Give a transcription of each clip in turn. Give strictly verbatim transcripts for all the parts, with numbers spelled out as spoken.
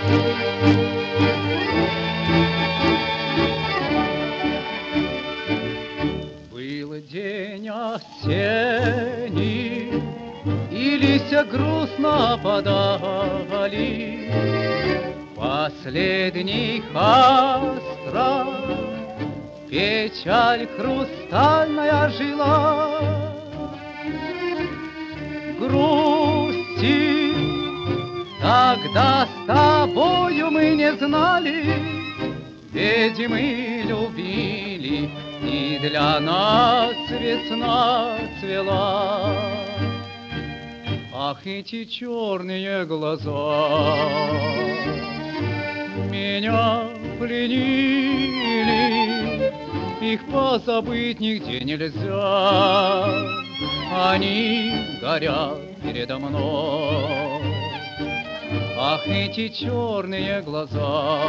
Был день осенний, и листья грустно подали. Последний остров, печаль хрустальная жила. Грусти тогда с тобою мы не знали, ведь мы любили, и для нас весна цвела. Ах, эти черные глаза меня пленили, их позабыть нигде нельзя. Они горят передо мной. Ах, эти черные глаза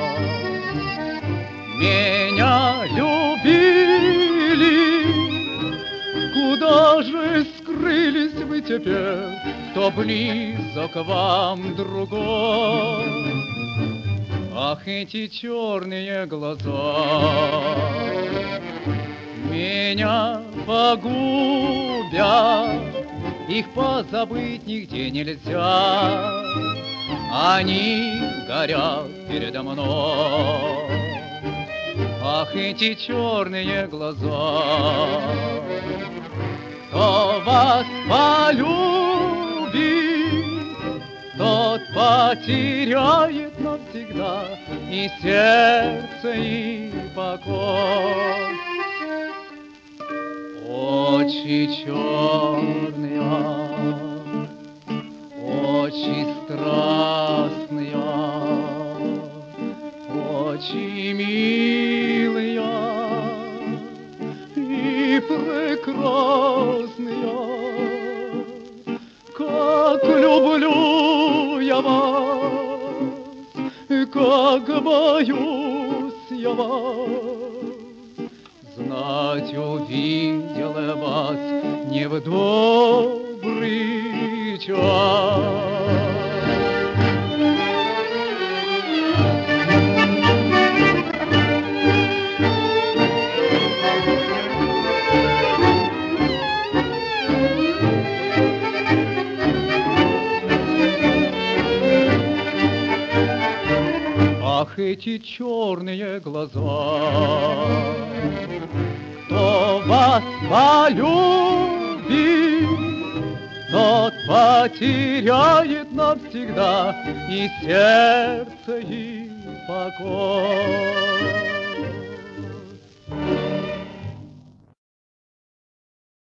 меня любили. Куда же скрылись вы теперь, кто близок вам другой? Ах, эти черные глаза меня погубят, их позабыть нигде нельзя. Они горят передо мной. Ах, эти черные глаза, кто вас полюбит, тот потеряет навсегда и сердце, и покой. Очи черные, очи страстные, очи милые и прекрасные. Как люблю я вас, как боюсь я вас. Знать увидел я вас не в добрый час. Ах, эти черные глаза, кто вас полюбит, тот потеряет навсегда и сердце, и покой.